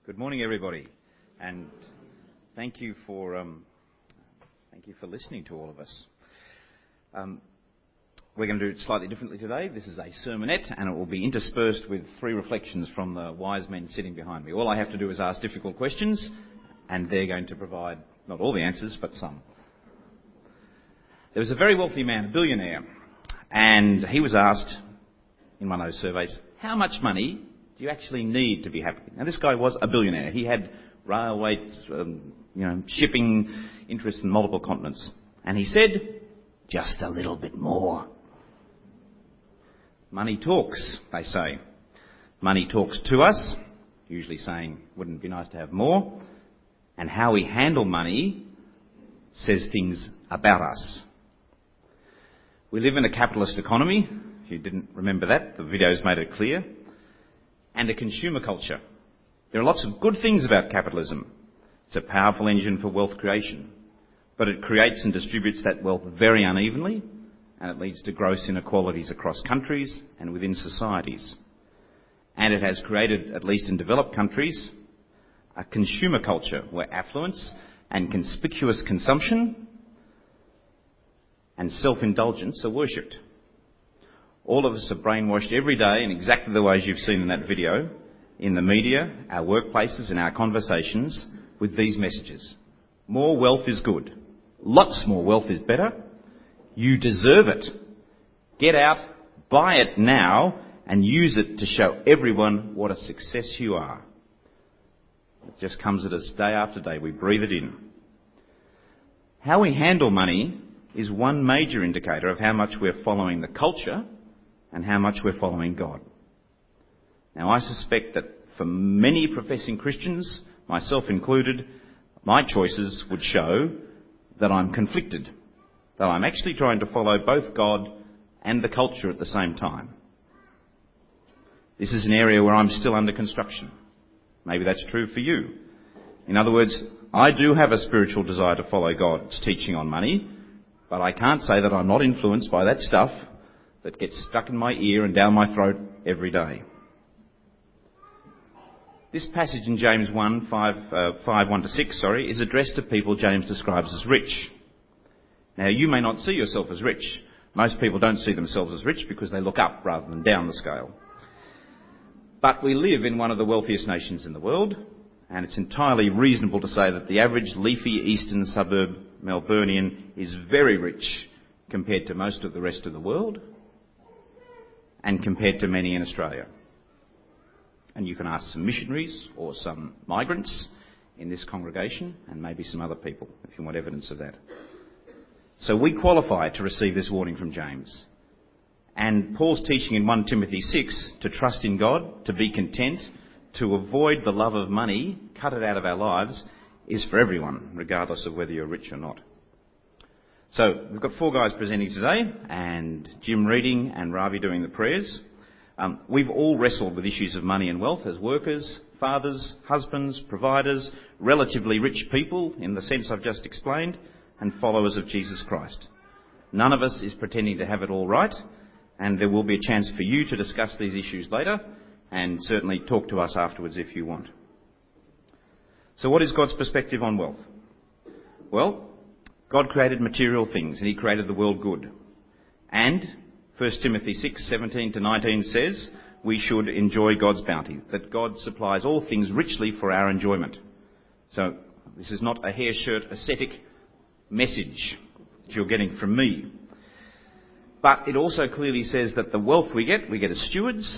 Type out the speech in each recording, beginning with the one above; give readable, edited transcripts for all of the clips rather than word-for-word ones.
Good morning, everybody, and thank you for listening to all of us. We're going to do it slightly differently today. This is a sermonette, and it will be interspersed with 3 reflections from the wise men sitting behind me. All I have to do is ask difficult questions, and they're going to provide not all the answers, but some. There was a very wealthy man, a billionaire, and he was asked in one of those surveys, how much money do you actually need to be happy? Now, this guy was a billionaire. He had railways, shipping interests in multiple continents. And he said, just a little bit more. Money talks, they say. Money talks to us, usually saying, wouldn't it be nice to have more? And how we handle money says things about us. We live in a capitalist economy. If you didn't remember that, the video's made it clear. And a consumer culture. There are lots of good things about capitalism. It's a powerful engine for wealth creation. But it creates and distributes that wealth very unevenly, and it leads to gross inequalities across countries and within societies. And it has created, at least in developed countries, a consumer culture where affluence and conspicuous consumption and self-indulgence are worshipped. All of us are brainwashed every day in exactly the ways you've seen in that video, in the media, our workplaces and our conversations, with these messages. More wealth is good. Lots more wealth is better. You deserve it. Get out, buy it now, and use it to show everyone what a success you are. It just comes at us day after day. We breathe it in. How we handle money is one major indicator of how much we're following the culture and how much we're following God. Now, I suspect that for many professing Christians, myself included, my choices would show that I'm conflicted, that I'm actually trying to follow both God and the culture at the same time. This is an area where I'm still under construction. Maybe that's true for you. In other words, I do have a spiritual desire to follow God's teaching on money, but I can't say that I'm not influenced by that stuff that gets stuck in my ear and down my throat every day. This passage in James 1:5-6 is addressed to people James describes as rich. Now, you may not see yourself as rich. Most people don't see themselves as rich because they look up rather than down the scale. But we live in one of the wealthiest nations in the world, and it's entirely reasonable to say that the average leafy eastern suburb Melburnian is very rich compared to most of the rest of the world, and compared to many in Australia. And you can ask some missionaries or some migrants in this congregation, and maybe some other people, if you want evidence of that. So we qualify to receive this warning from James. And Paul's teaching in 1 Timothy 6 to trust in God, to be content, to avoid the love of money, cut it out of our lives, is for everyone, regardless of whether you're rich or not. So we've got 4 guys presenting today, and Jim reading and Ravi doing the prayers. We've all wrestled with issues of money and wealth as workers, fathers, husbands, providers, relatively rich people in the sense I've just explained, and followers of Jesus Christ. None of us is pretending to have it all right, and there will be a chance for you to discuss these issues later, and certainly talk to us afterwards if you want. So what is God's perspective on wealth? Well, God created material things, and he created the world good. And 1 Timothy 6:17-19 says we should enjoy God's bounty, that God supplies all things richly for our enjoyment. So this is not a hair shirt ascetic message that you're getting from me. But it also clearly says that the wealth we get as stewards,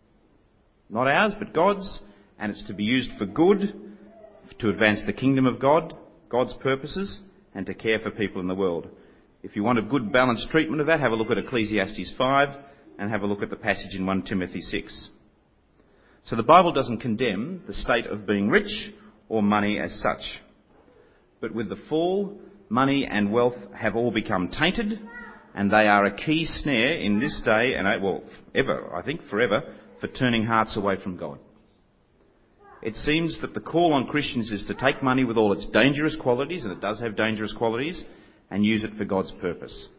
not ours but God's, and it's to be used for good, to advance the kingdom of God, God's purposes, and to care for people in the world. If you want a good balanced treatment of that, have a look at Ecclesiastes 5 and have a look at the passage in 1 Timothy 6. So the Bible doesn't condemn the state of being rich or money as such. But with the fall, money and wealth have all become tainted, and they are a key snare in this day and, forever, for turning hearts away from God. It seems that the call on Christians is to take money with all its dangerous qualities, and it does have dangerous qualities, and use it for God's purpose.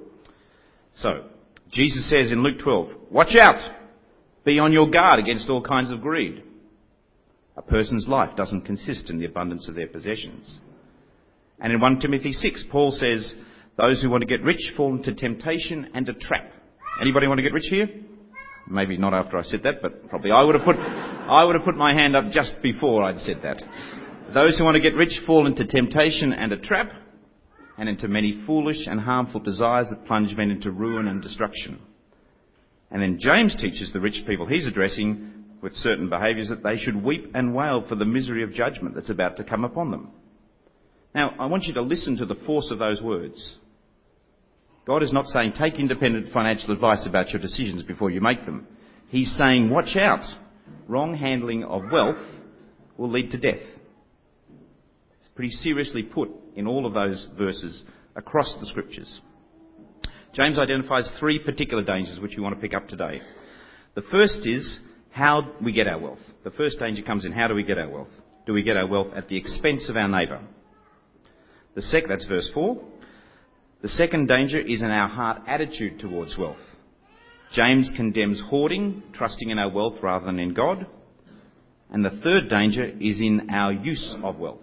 So, Jesus says in Luke 12, watch out! Be on your guard against all kinds of greed. A person's life doesn't consist in the abundance of their possessions. And in 1 Timothy 6, Paul says, those who want to get rich fall into temptation and a trap. Anybody want to get rich here? Maybe not after I said that, but probably I would have put my hand up just before I'd said that. Those who want to get rich fall into temptation and a trap, and into many foolish and harmful desires that plunge men into ruin and destruction. And then James teaches the rich people he's addressing with certain behaviours that they should weep and wail for the misery of judgment that's about to come upon them. Now, I want you to listen to the force of those words. God is not saying take independent financial advice about your decisions before you make them. He's saying watch out. Wrong handling of wealth will lead to death. It's pretty seriously put in all of those verses across the scriptures. James identifies 3 particular dangers which we want to pick up today. The first is how we get our wealth. The first danger comes in how do we get our wealth? Do we get our wealth at the expense of our neighbour? That's verse 4. The second danger is in our heart attitude towards wealth. James condemns hoarding, trusting in our wealth rather than in God. And the third danger is in our use of wealth.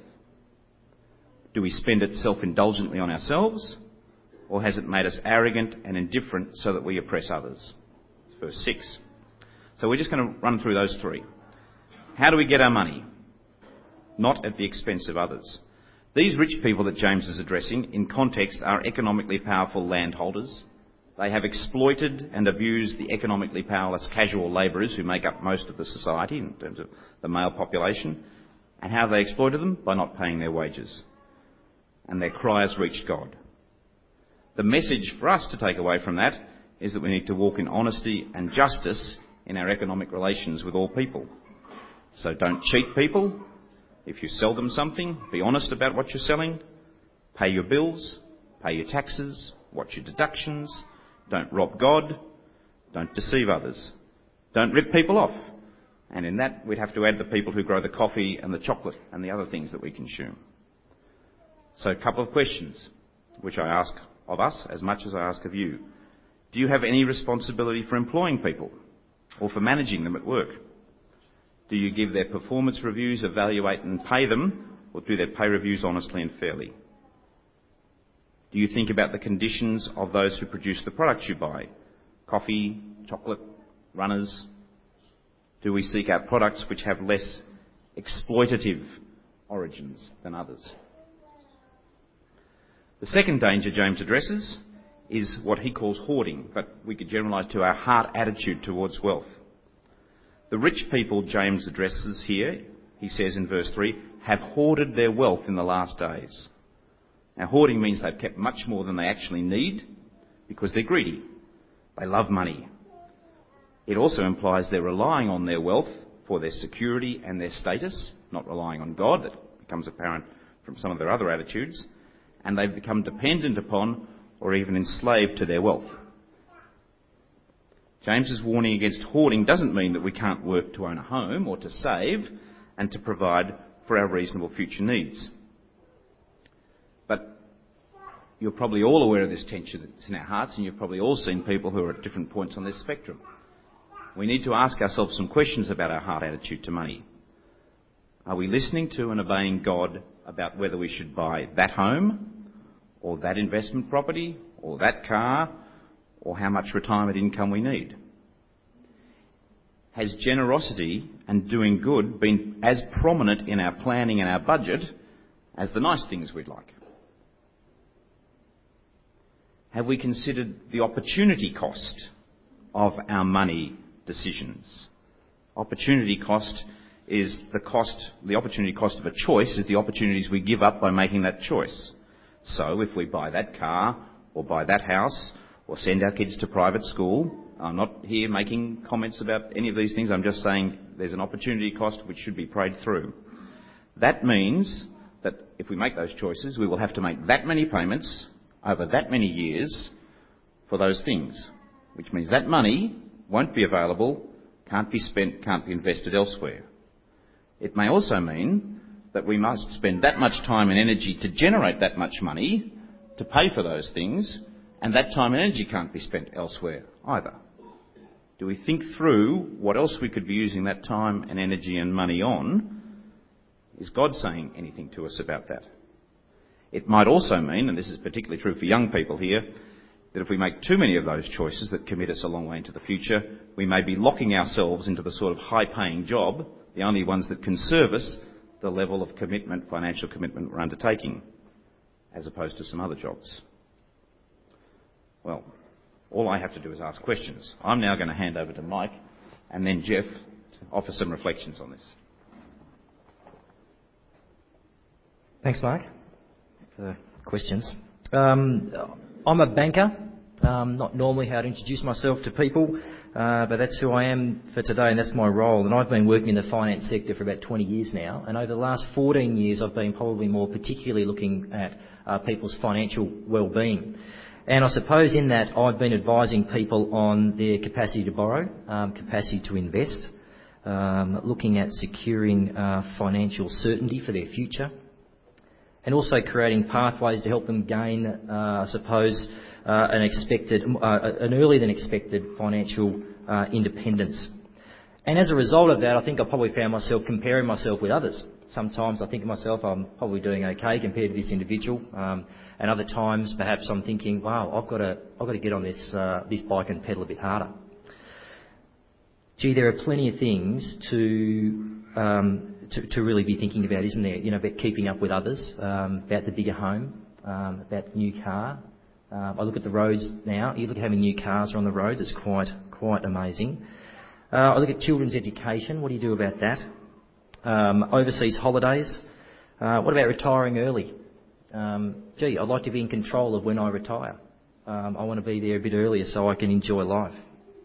Do we spend it self-indulgently on ourselves, or has it made us arrogant and indifferent so that we oppress others? It's verse 6. So we're just going to run through those 3. How do we get our money? Not at the expense of others. These rich people that James is addressing, in context, are economically powerful landholders. They have exploited and abused the economically powerless casual labourers who make up most of the society in terms of the male population. And how have they exploited them? By not paying their wages. And their cry has reached God. The message for us to take away from that is that we need to walk in honesty and justice in our economic relations with all people. So don't cheat people. If you sell them something, be honest about what you're selling. Pay your bills. Pay your taxes. Watch your deductions. Don't rob God. Don't deceive others. Don't rip people off. And in that, we'd have to add the people who grow the coffee and the chocolate and the other things that we consume. So a couple of questions, which I ask of us as much as I ask of you. Do you have any responsibility for employing people or for managing them at work? Do you give their performance reviews, evaluate and pay them, or do their pay reviews honestly and fairly? Do you think about the conditions of those who produce the products you buy? Coffee, chocolate, runners? Do we seek out products which have less exploitative origins than others? The second danger James addresses is what he calls hoarding, but we could generalise to our heart attitude towards wealth. The rich people James addresses here, he says in verse 3, have hoarded their wealth in the last days. Now, hoarding means they've kept much more than they actually need because they're greedy. They love money. It also implies they're relying on their wealth for their security and their status, not relying on God. That becomes apparent from some of their other attitudes. And they've become dependent upon or even enslaved to their wealth. James's warning against hoarding doesn't mean that we can't work to own a home or to save and to provide for our reasonable future needs. But you're probably all aware of this tension that's in our hearts, and you've probably all seen people who are at different points on this spectrum. We need to ask ourselves some questions about our heart attitude to money. Are we listening to and obeying God about whether we should buy that home or that investment property or that car or how much retirement income we need? Has generosity and doing good been as prominent in our planning and our budget as the nice things we'd like? Have we considered the opportunity cost of our money decisions? Opportunity cost is the opportunity cost of a choice is the opportunities we give up by making that choice. So if we buy that car or buy that house or send our kids to private school, I'm not here making comments about any of these things, I'm just saying there's an opportunity cost which should be prayed through. That means that if we make those choices, we will have to make that many payments over that many years for those things, which means that money won't be available, can't be spent, can't be invested elsewhere. It may also mean that we must spend that much time and energy to generate that much money to pay for those things, and that time and energy can't be spent elsewhere either. Do we think through what else we could be using that time and energy and money on Is God saying anything to us about that? It might also mean, and this is particularly true for young people here, that if we make too many of those choices that commit us a long way into the future, we may be locking ourselves into the sort of high-paying job, the only ones that can service the level of commitment, financial commitment we're undertaking, as opposed to some other jobs. Well, all I have to do is ask questions. I'm now going to hand over to Mike and then Jeff to offer some reflections on this. Thanks, Mark, for the questions. I'm a banker. Not normally how to introduce myself to people, but that's who I am for today, and that's my role. And I've been working in the finance sector for about 20 years now, and over the last 14 years I've been probably more particularly looking at people's financial well-being. And I suppose in that I've been advising people on their capacity to borrow, capacity to invest, looking at securing financial certainty for their future, and also creating pathways to help them gain, I suppose, an earlier than expected financial independence. And as a result of that, I think I probably found myself comparing myself with others. Sometimes I think to myself, I'm probably doing okay compared to this individual, and other times perhaps I'm thinking, wow, I've got to get on this bike and pedal a bit harder. Gee, there are plenty of things to really be thinking about, isn't there? You know, about keeping up with others, about the bigger home, about the new car. I look at the roads now. You look at how many new cars are on the roads. It's quite amazing. I look at children's education. What do you do about that? Overseas holidays. What about retiring early? Gee, I'd like to be in control of when I retire. I want to be there a bit earlier so I can enjoy life.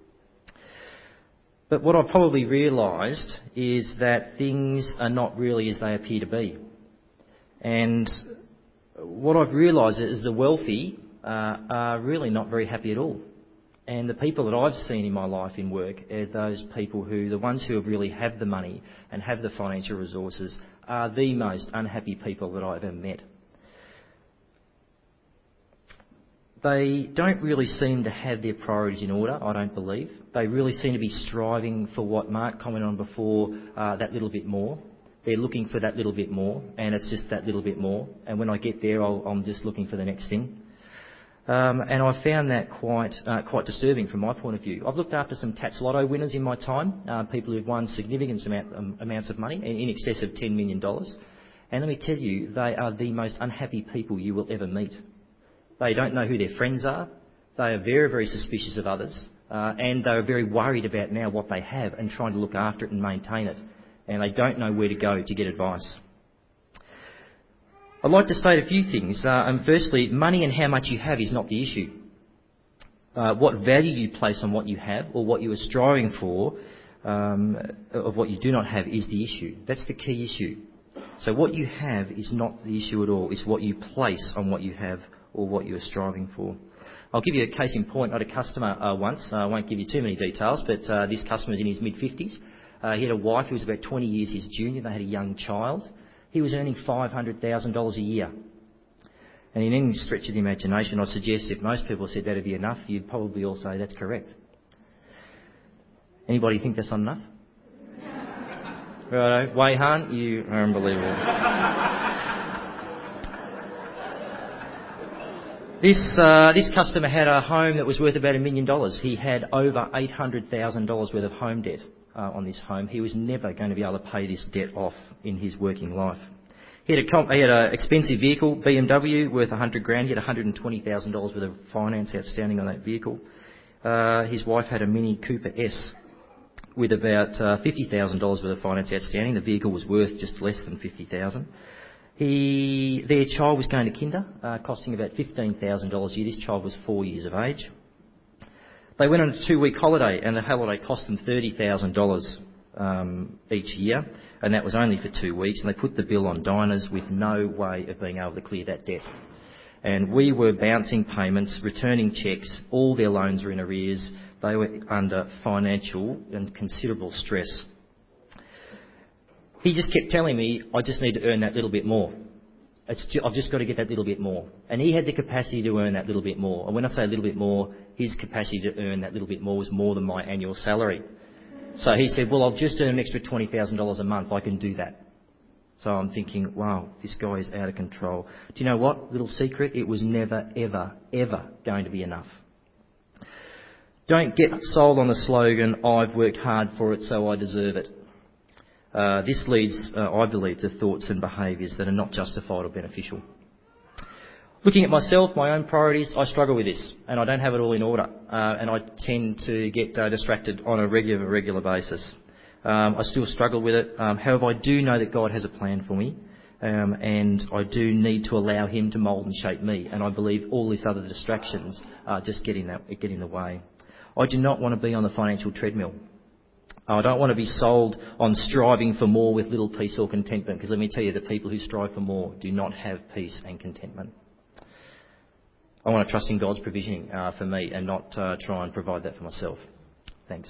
But what I've probably realised is that things are not really as they appear to be. And what I've realised is the wealthy are really not very happy at all. And the people that I've seen in my life in work are those people the ones who really have the money and have the financial resources, are the most unhappy people that I've ever met. They don't really seem to have their priorities in order, I don't believe. They really seem to be striving for what Mark commented on before, that little bit more. They're looking for that little bit more, and it's just that little bit more. And when I get there, I'm just looking for the next thing. And I found that quite disturbing from my point of view. I've looked after some Tats Lotto winners in my time, people who've won significant amounts of money, in excess of $10 million. And let me tell you, they are the most unhappy people you will ever meet. They don't know who their friends are. They are very, very suspicious of others. And they are very worried about now what they have and trying to look after it and maintain it. And they don't know where to go to get advice. I'd like to state a few things. Firstly, money and how much you have is not the issue. What value you place on what you have or what you are striving for of what you do not have is the issue. That's the key issue. So what you have is not the issue at all. It's what you place on what you have or what you are striving for. I'll give you a case in point. I had a customer once. I won't give you too many details, but this customer's in his mid-50s. He had a wife who was about 20 years his junior. They had a young child. He was earning $500,000 a year. And in any stretch of the imagination, I suggest if most people said that would be enough, you'd probably all say that's correct. Anybody think that's not enough? Righto. Wayhan, you are unbelievable. This customer had a home that was worth about $1 million. He had over $800,000 worth of home debt on this home. He was never going to be able to pay this debt off in his working life. He had an expensive vehicle, BMW, worth $100,000. He had $120,000 worth of finance outstanding on that vehicle. His wife had a Mini Cooper S with about $50,000 worth of finance outstanding. The vehicle was worth just less than $50,000. Their child was going to kinder, costing about $15,000 a year. This child was 4 years of age. They went on a 2-week holiday, and the holiday cost them $30,000 each year, and that was only for 2 weeks. And they put the bill on diners with no way of being able to clear that debt. And we were bouncing payments, returning cheques. All their loans were in arrears. They were under financial and considerable stress. He just kept telling me, I just need to earn that little bit more. I've just got to get that little bit more. And he had the capacity to earn that little bit more. And when I say a little bit more, his capacity to earn that little bit more was more than my annual salary. So he said, well, I'll just earn an extra $20,000 a month. I can do that. So I'm thinking, wow, this guy is out of control. Do you know what? Little secret, it was never, ever, ever going to be enough. Don't get sold on the slogan, I've worked hard for it, so I deserve it. This leads, I believe, to thoughts and behaviours that are not justified or beneficial. Looking at myself, my own priorities, I struggle with this, and I don't have it all in order, and I tend to get distracted on a regular basis. I still struggle with it. However, I do know that God has a plan for me, and I do need to allow Him to mould and shape me, and I believe all these other distractions just get in the way. I do not want to be on the financial treadmill. I don't want to be sold on striving for more with little peace or contentment, because let me tell you, the people who strive for more do not have peace and contentment. I want to trust in God's provisioning for me and not try and provide that for myself. Thanks.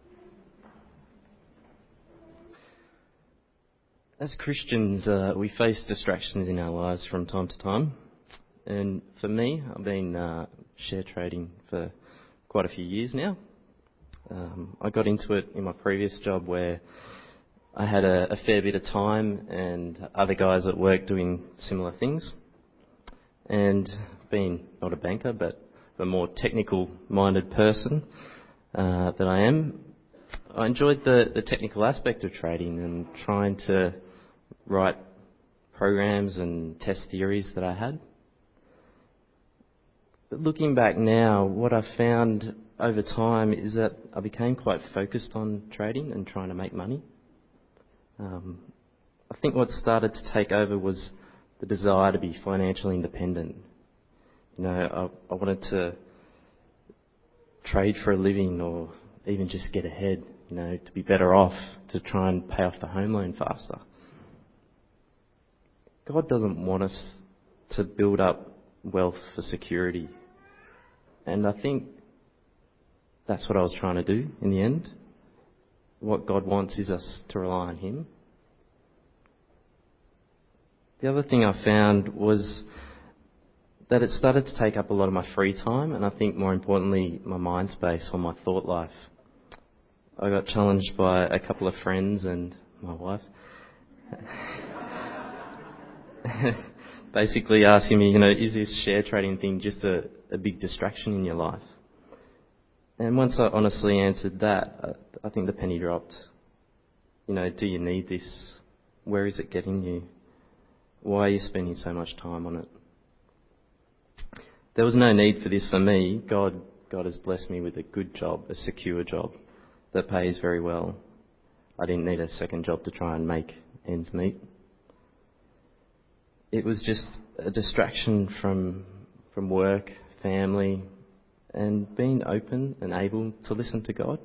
As Christians, we face distractions in our lives from time to time. And for me, I've been share trading for quite a few years now. I got into it in my previous job where I had a fair bit of time and other guys at work doing similar things. And being not a banker, but a more technical-minded person that I am, I enjoyed the technical aspect of trading and trying to write programs and test theories that I had. But looking back now, what I found over time is that I became quite focused on trading and trying to make money. I think what started to take over was the desire to be financially independent. You know, I wanted to trade for a living or even just get ahead, you know, to be better off, to try and pay off the home loan faster. God doesn't want us to build up wealth for security. And I think that's what I was trying to do in the end. What God wants is us to rely on Him. The other thing I found was that it started to take up a lot of my free time, and I think more importantly, my mind space or my thought life. I got challenged by a couple of friends and my wife. Basically asking me, you know, is this share trading thing just a big distraction in your life? And once I honestly answered that, I think the penny dropped. You know, do you need this? Where is it getting you? Why are you spending so much time on it? There was no need for this for me. God has blessed me with a good job, a secure job that pays very well. I didn't need a second job to try and make ends meet. It was just a distraction from work, family, and being open and able to listen to God.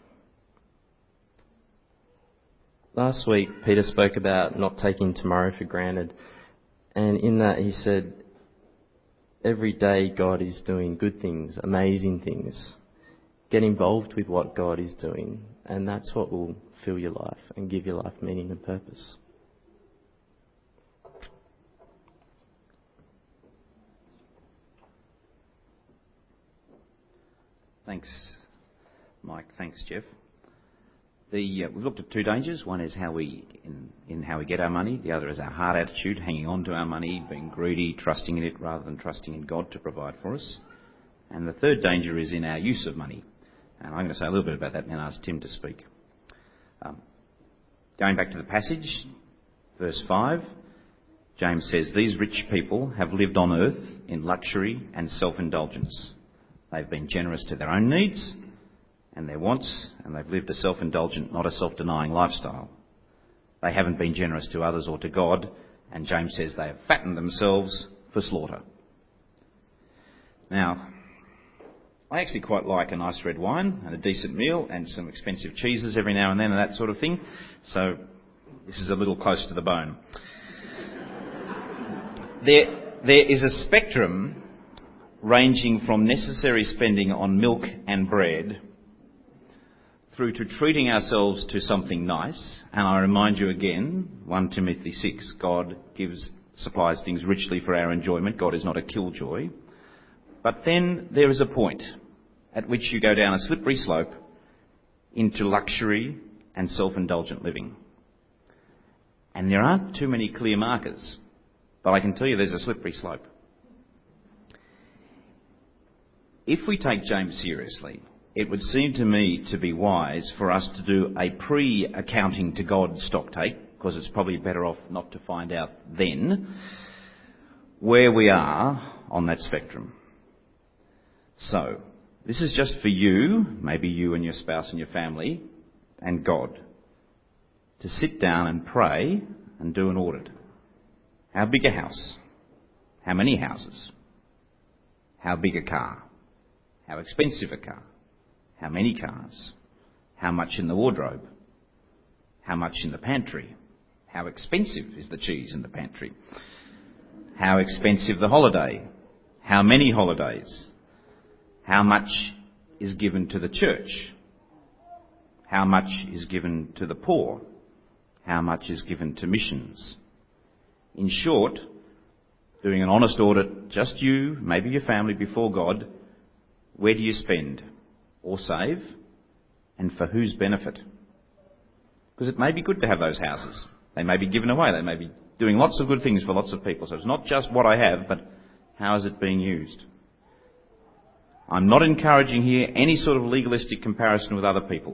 Last week, Peter spoke about not taking tomorrow for granted. And in that he said, every day God is doing good things, amazing things. Get involved with what God is doing. And that's what will fill your life and give your life meaning and purpose. Thanks, Mike. Thanks, Jeff. We've looked at two dangers. One is how we get our money. The other is our heart attitude, hanging on to our money, being greedy, trusting in it rather than trusting in God to provide for us. And the third danger is in our use of money. And I'm going to say a little bit about that and then ask Tim to speak. Going back to the passage, verse 5, James says, these rich people have lived on earth in luxury and self-indulgence. They've been generous to their own needs and their wants, and they've lived a self-indulgent, not a self-denying lifestyle. They haven't been generous to others or to God, and James says they have fattened themselves for slaughter. Now, I actually quite like a nice red wine and a decent meal and some expensive cheeses every now and then and that sort of thing, so this is a little close to the bone. There is a spectrum ranging from necessary spending on milk and bread through to treating ourselves to something nice. And I remind you again, 1 Timothy 6, God supplies things richly for our enjoyment. God is not a killjoy. But then there is a point at which you go down a slippery slope into luxury and self-indulgent living. And there aren't too many clear markers, but I can tell you there's a slippery slope. If we take James seriously, it would seem to me to be wise for us to do a pre-accounting to God stocktake, because it's probably better off not to find out then where we are on that spectrum. So, this is just for you, maybe you and your spouse and your family, and God, to sit down and pray and do an audit. How big a house? How many houses? How big a car? How expensive a car? How many cars? How much in the wardrobe? How much in the pantry? How expensive is the cheese in the pantry? How expensive the holiday? How many holidays? How much is given to the church? How much is given to the poor? How much is given to missions? In short, doing an honest audit, just you, maybe your family, before God, where do you spend or save, and for whose benefit? Because it may be good to have those houses. They may be given away. They may be doing lots of good things for lots of people. So it's not just what I have, but how is it being used? I'm not encouraging here any sort of legalistic comparison with other people.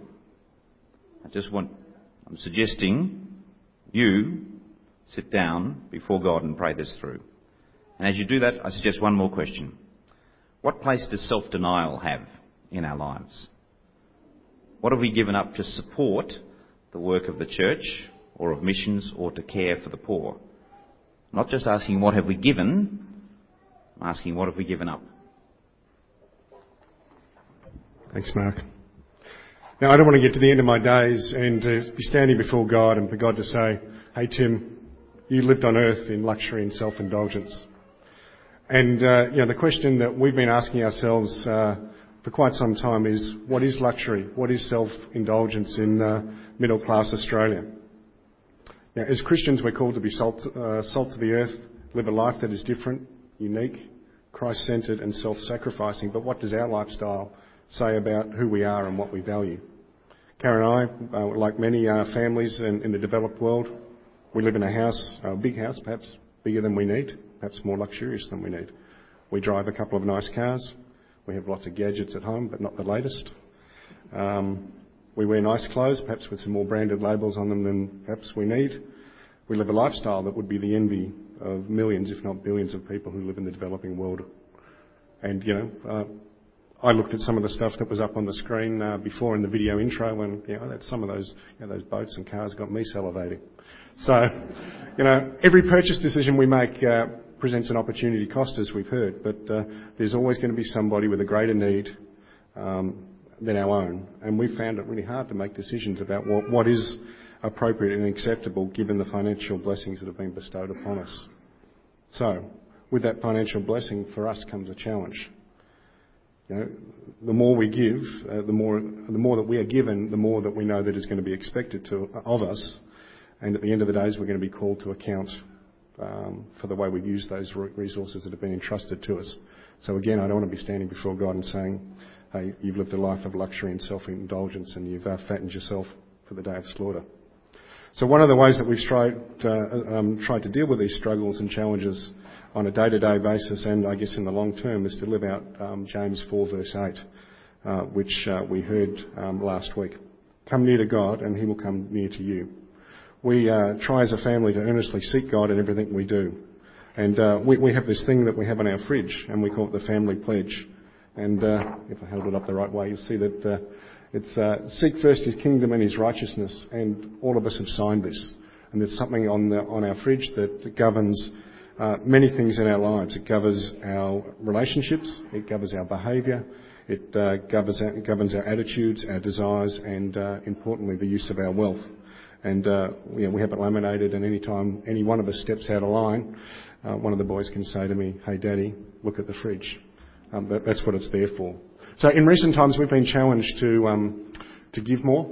I'm suggesting you sit down before God and pray this through. And as you do that, I suggest one more question. What place does self-denial have in our lives? What have we given up to support the work of the church or of missions or to care for the poor? I'm not just asking what have we given, I'm asking what have we given up? Thanks, Mark. Now, I don't want to get to the end of my days and to be standing before God and for God to say, hey, Tim, you lived on earth in luxury and self-indulgence. And, the question that we've been asking ourselves for quite some time is, what is luxury? What is self-indulgence in middle-class Australia? Now, as Christians, we're called to be salt to the earth, live a life that is different, unique, Christ-centred and self-sacrificing. But what does our lifestyle say about who we are and what we value? Karen and I, like many families in the developed world, we live in a house, a big house, perhaps bigger than we need, perhaps more luxurious than we need. We drive a couple of nice cars. We have lots of gadgets at home, but not the latest. We wear nice clothes, perhaps with some more branded labels on them than perhaps we need. We live a lifestyle that would be the envy of millions, if not billions, of people who live in the developing world. And, I looked at some of the stuff that was up on the screen before in the video intro, and that's some of those boats and cars got me salivating. So, every purchase decision we make presents an opportunity cost, as we've heard, but there's always going to be somebody with a greater need than our own, and we found it really hard to make decisions about what is appropriate and acceptable given the financial blessings that have been bestowed upon us. So, with that financial blessing, for us comes a challenge. The more we give, the more that we are given, the more that we know that is going to be expected of us. And at the end of the day, we're going to be called to account for the way we've used those resources that have been entrusted to us. So again, I don't want to be standing before God and saying, hey, you've lived a life of luxury and self-indulgence and you've fattened yourself for the day of slaughter. So one of the ways that we've tried to deal with these struggles and challenges on a day-to-day basis, and I guess in the long term, is to live out James 4 verse 8, which we heard last week. Come near to God and he will come near to you. We try as a family to earnestly seek God in everything we do. And we have this thing that we have on our fridge, and we call it the family pledge. And if I held it up the right way, you'll see that it's seek first his kingdom and his righteousness, and all of us have signed this. And there's something on our fridge that governs many things in our lives. It governs our relationships, it governs our behaviour, it governs our attitudes, our desires, and importantly, the use of our wealth. And we have it laminated, and any time any one of us steps out of line, one of the boys can say to me, hey Daddy, look at the fridge. That's what it's there for. So in recent times we've been challenged to give more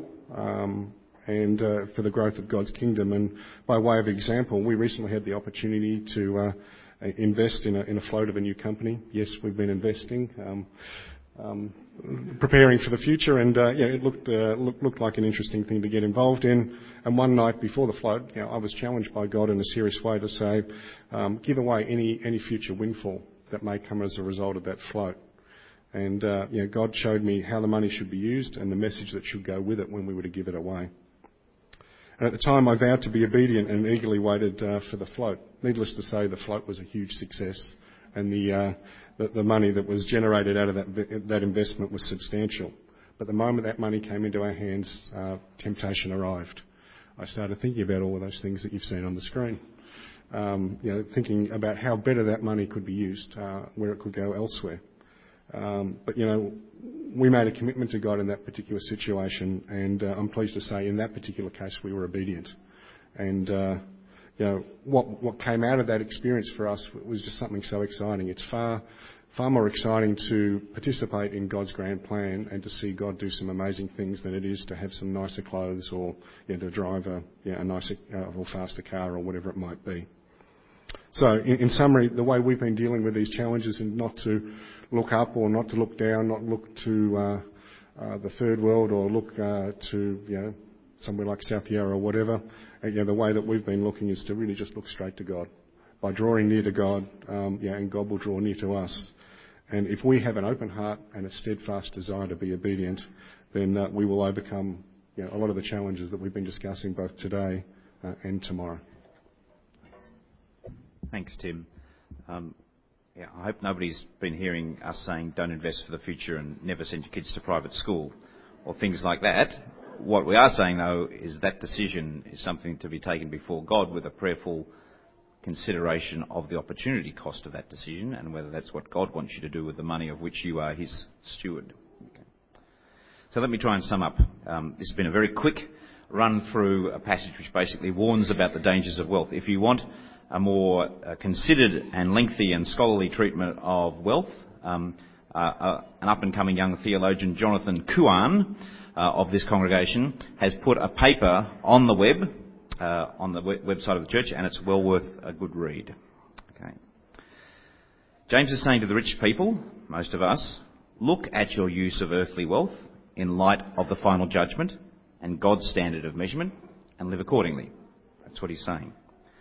and for the growth of God's kingdom. And by way of example, we recently had the opportunity to invest in a float of a new company. Yes, we've been investing. preparing for the future, and it looked like an interesting thing to get involved in. And one night before the float, I was challenged by God in a serious way to say, give away any future windfall that may come as a result of that float. And God showed me how the money should be used and the message that should go with it when we were to give it away. And at the time, I vowed to be obedient and eagerly waited for the float. Needless to say, the float was a huge success, and the money that was generated out of that investment was substantial. But the moment that money came into our hands, temptation arrived. I started thinking about all of those things that you've seen on the screen. Thinking about how better that money could be used, where it could go elsewhere. But we made a commitment to God in that particular situation, and I'm pleased to say in that particular case we were obedient. And what came out of that experience for us was just something so exciting. It's far more exciting to participate in God's grand plan and to see God do some amazing things than it is to have some nicer clothes or to drive a nicer or faster car or whatever it might be. So, in summary, the way we've been dealing with these challenges is not to look up or not to look down, not look to the third world or look to somewhere like South Yarra or whatever. The way that we've been looking is to really just look straight to God. By drawing near to God, and God will draw near to us. And if we have an open heart and a steadfast desire to be obedient, then we will overcome a lot of the challenges that we've been discussing both today and tomorrow. Thanks, Tim. I hope nobody's been hearing us saying don't invest for the future and never send your kids to private school or things like that. What we are saying, though, is that decision is something to be taken before God with a prayerful consideration of the opportunity cost of that decision and whether that's what God wants you to do with the money of which you are his steward. Okay. So let me try and sum up. This has been a very quick run through a passage which basically warns about the dangers of wealth. If you want a more considered and lengthy and scholarly treatment of wealth, an up-and-coming young theologian, Jonathan Kuan, of this congregation, has put a paper on the web, on the website of the church, and it's well worth a good read. Okay. James is saying to the rich people, most of us, look at your use of earthly wealth in light of the final judgment and God's standard of measurement and live accordingly. That's what he's saying.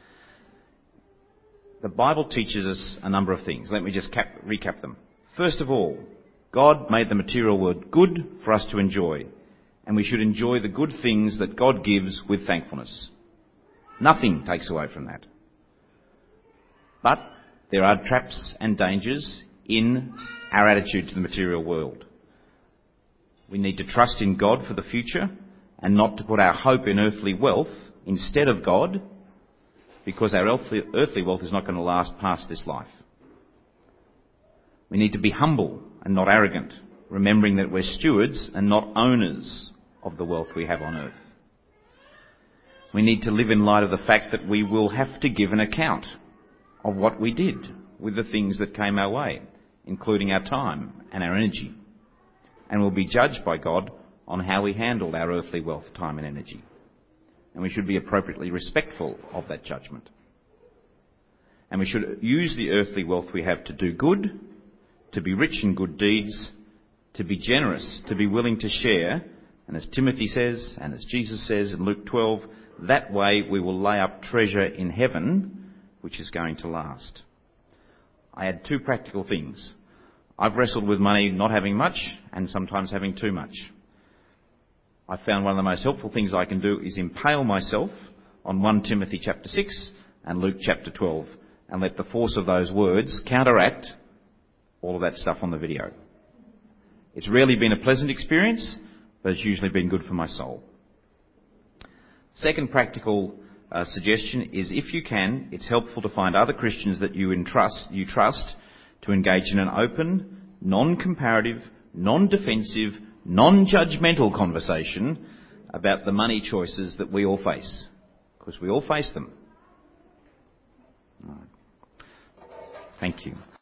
The Bible teaches us a number of things. Let me just recap them. First of all, God made the material world good for us to enjoy, and we should enjoy the good things that God gives with thankfulness. Nothing takes away from that. But there are traps and dangers in our attitude to the material world. We need to trust in God for the future and not to put our hope in earthly wealth instead of God, because our earthly wealth is not going to last past this life. We need to be humble and not arrogant, remembering that we're stewards and not owners of the wealth we have on earth. We need to live in light of the fact that we will have to give an account of what we did with the things that came our way, including our time and our energy, and we'll be judged by God on how we handled our earthly wealth, time and energy. And we should be appropriately respectful of that judgment. And we should use the earthly wealth we have to do good, to be rich in good deeds, to be generous, to be willing to share. And as Timothy says, and as Jesus says in Luke 12, that way we will lay up treasure in heaven, which is going to last. I add two practical things. I've wrestled with money not having much and sometimes having too much. I found one of the most helpful things I can do is impale myself on 1 Timothy chapter 6 and Luke chapter 12 and let the force of those words counteract all of that stuff on the video. It's rarely been a pleasant experience, but it's usually been good for my soul. Second practical suggestion is, if you can, it's helpful to find other Christians that you trust to engage in an open, non-comparative, non-defensive, non-judgmental conversation about the money choices that we all face, because we all face them. Thank you.